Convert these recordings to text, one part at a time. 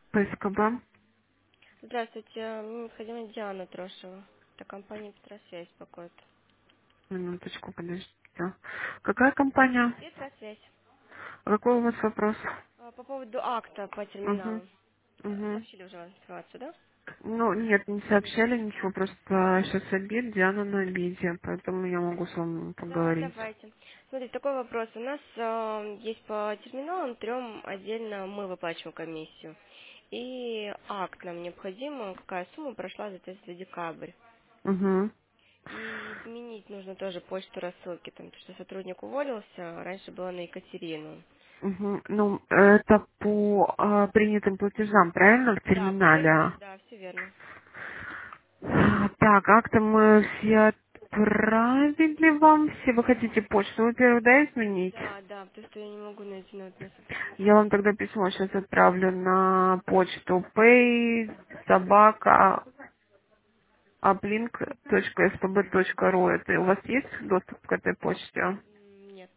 ПСКБ. Здравствуйте, мне необходима Диана Трошева. Это компания Петросвязь беспокоит. Минуточку, подождите. Какая компания? Петросвязь. Какой у вас вопрос? По поводу акта по Угу. терминалу. Угу. Сообщили уже вам информацию, да? Ну, нет, не сообщали ничего, просто сейчас обед, Диана на обеде, поэтому я могу с вами Да, поговорить. давайте. Смотрите, такой вопрос. У нас есть по терминалам трем отдельно мы выплачиваем комиссию. И акт нам необходимо, какая сумма прошла за декабрь. Угу. И изменить нужно тоже почту рассылки, там, потому что сотрудник уволился, раньше было на Екатерину. Угу. Ну, это по принятым платежам, правильно, в Да, по принятым, терминале? да, все верно. Так, как-то мы все отправили вам все. Вы хотите почту, во-первых, да, изменить? Да, да, потому что я не могу найти на вот место. Я вам тогда письмо сейчас отправлю на почту pay собака uplink.spb.ru. Это у вас есть доступ к этой почте? Нет.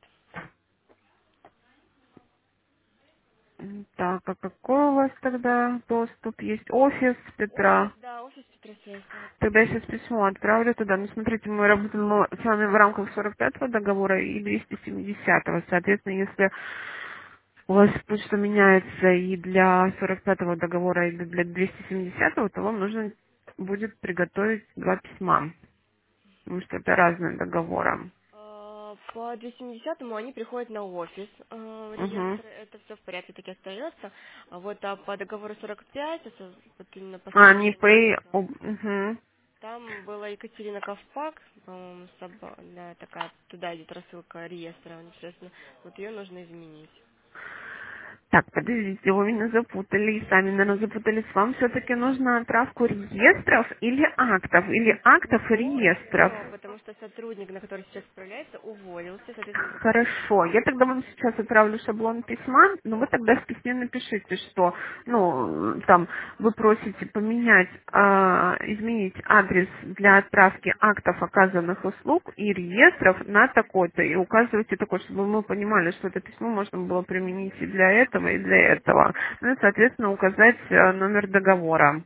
Так, а какой у вас тогда доступ? Есть офис Петра. Офис, да, офис Петросвязь, да. Тогда я сейчас письмо отправлю туда. Ну, смотрите, мы работаем с вами в рамках 45-го договора и 270-го. Соответственно, если у вас почта меняется и для 45-го договора, и для 270-го, то вам нужно будет приготовить два письма. Потому что это разные договоры. По 270-му они приходят на офис, Угу. реестр, это все в порядке, таки остается. А по договору 45, это вот именно А, не последнее pay. письмо. Угу. Там была Екатерина Ковпак, по-моему, да, такая, туда идет рассылка реестра, непосредственно. Вот ее нужно изменить. Так, подождите, вы меня запутали, и сами, наверное, запутались. Вам все-таки нужно отправку реестров или актов? Или актов и реестров? Все, потому что сотрудник, на который сейчас отправляется, уволился, соответственно, Хорошо, я тогда вам сейчас отправлю шаблон письма, но вы тогда в письме напишите, что, ну, там, вы просите поменять, изменить адрес для отправки актов оказанных услуг и реестров на такой-то, и указывайте такой, чтобы мы понимали, что это письмо можно было применить и для этого, и для этого. Ну и, соответственно, указать номер договора.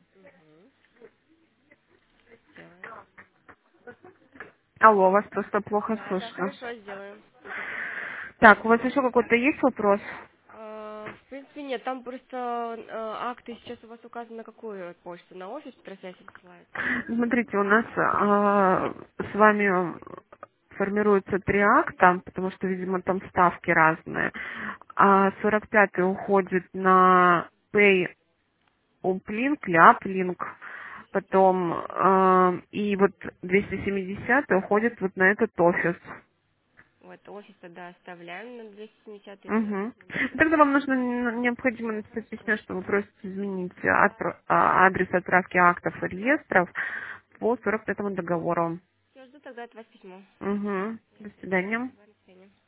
сделаем. Алло, вас просто плохо Да, да, слышно. хорошо, сделаем. Так, у вас еще какой-то есть вопрос? В принципе, нет, там просто акты сейчас у вас указаны на какую почту? На офис Петросвязи высылается? Смотрите, у нас с вами формируются три акта, потому что, видимо, там ставки разные. А 45-й уходит на Pay Uplink или Uplink, потом и вот 270-й уходит вот на этот офис. Вот, офис тогда оставляем на 270 это Угу. изменить. Тогда вам нужно необходимо написать письмо, что вы просите изменить адрес отправки актов и реестров по 45-му договору. Все, жду тогда от вас письмо. Угу. До свидания. Спасибо, до свидания.